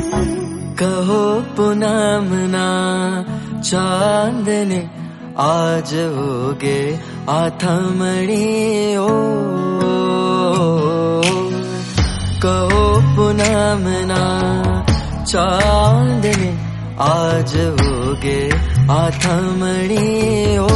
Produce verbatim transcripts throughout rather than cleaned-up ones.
कहो पूनम ना चांदने आज होगे आथमणी ओ, कहो पूनम ना चांदने आज होगे आथमणी ओ,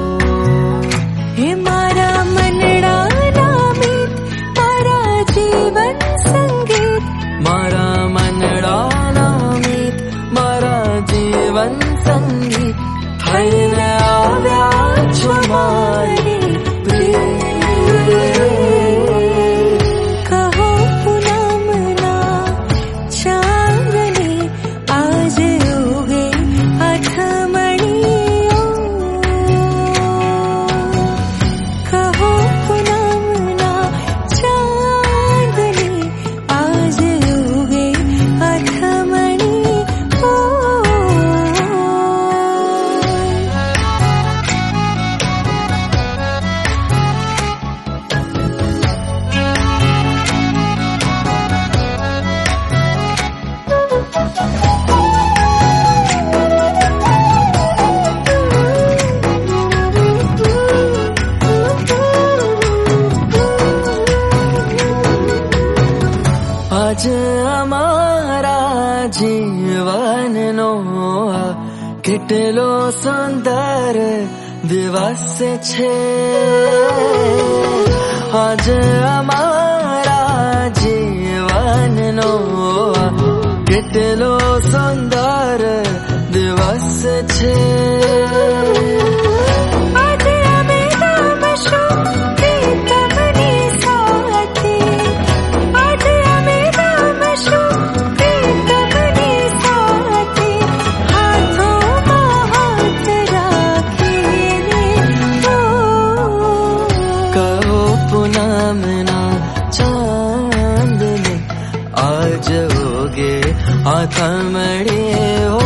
हे मारा मनड़ा नामीत मारा जीवन संगीत, मारा मनड़ा नामीत मारा जीवन संगीत, थईने आव्या छुमारी कहो पूनम ना चांदनी आज होगे आथमणी ओ, कहो पूनम ना चांदनी आज होगे आथमणी ओ। आज अमारा जीवन नो केटलो सुंदर दिवस छे, आज अमारा जीवन नो केटलो सुंदर दिवस छे, पूनम ना चांदनी आज होगे आथमणी ओ,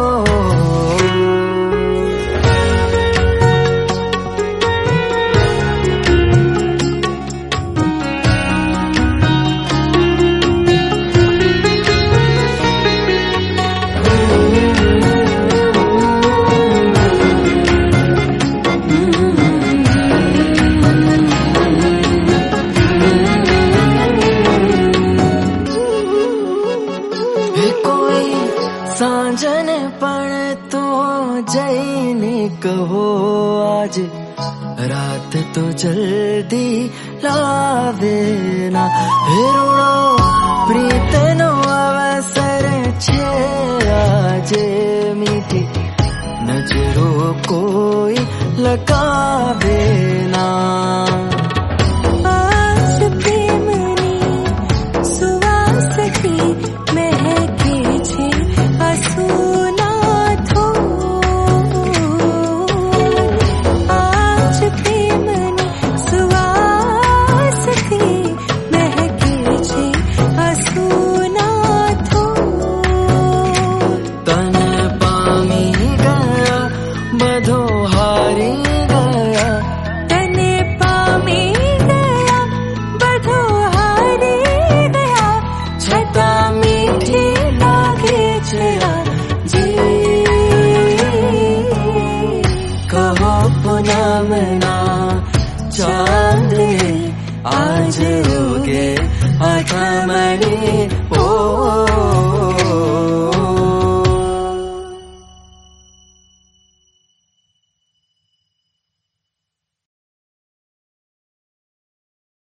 सांजन पण तो जईने कहो आज रात तो जल्दी लावे ना, हेरुणो प्रीत नो अवसर छे आजे मीठी नजरों कोई लगावे ना, पूनम ना चांदनी आज होगे आथमणी ओ।